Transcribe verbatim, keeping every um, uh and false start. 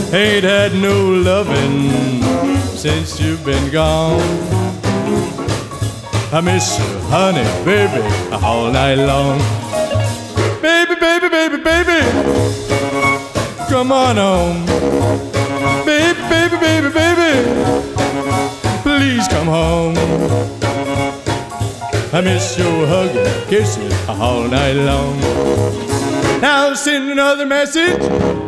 Ain't had no loving since you've been gone. I miss you, honey, baby, all night long. Baby, baby, baby, baby, come on home. Baby, baby, baby, baby, please come home. I miss your hugging and kissing all night long. Now send another message